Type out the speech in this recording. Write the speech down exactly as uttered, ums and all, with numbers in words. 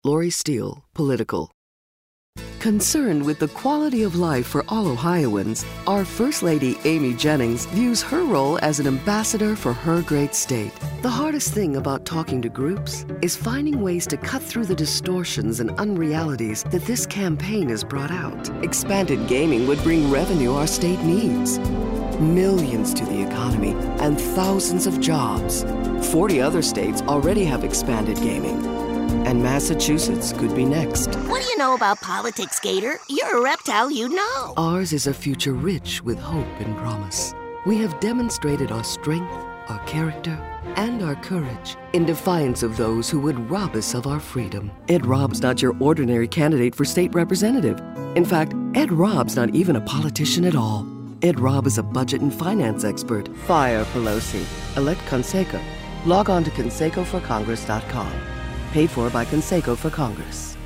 Lori Steele, Political. Concerned with the quality of life for all Ohioans, our First Lady, Amy Jennings, views her role as an ambassador for her great state. The hardest thing about talking to groups is finding ways to cut through the distortions and unrealities that this campaign has brought out. Expanded gaming would bring revenue our state needs. Millions to the economy and thousands of jobs. forty other states already have expanded gaming. And Massachusetts could be next. What do you know about politics, Gator? You're a reptile, you know. Ours is a future rich with hope and promise. We have demonstrated our strength, our character, and our courage in defiance of those who would rob us of our freedom. Ed Robb's not your ordinary candidate for state representative. In fact, Ed Robb's not even a politician at all. Ed Robb is a budget and finance expert. Fire Pelosi. Elect Conseco. Log on to conseco for congress dot com. Paid for by Conseco for Congress.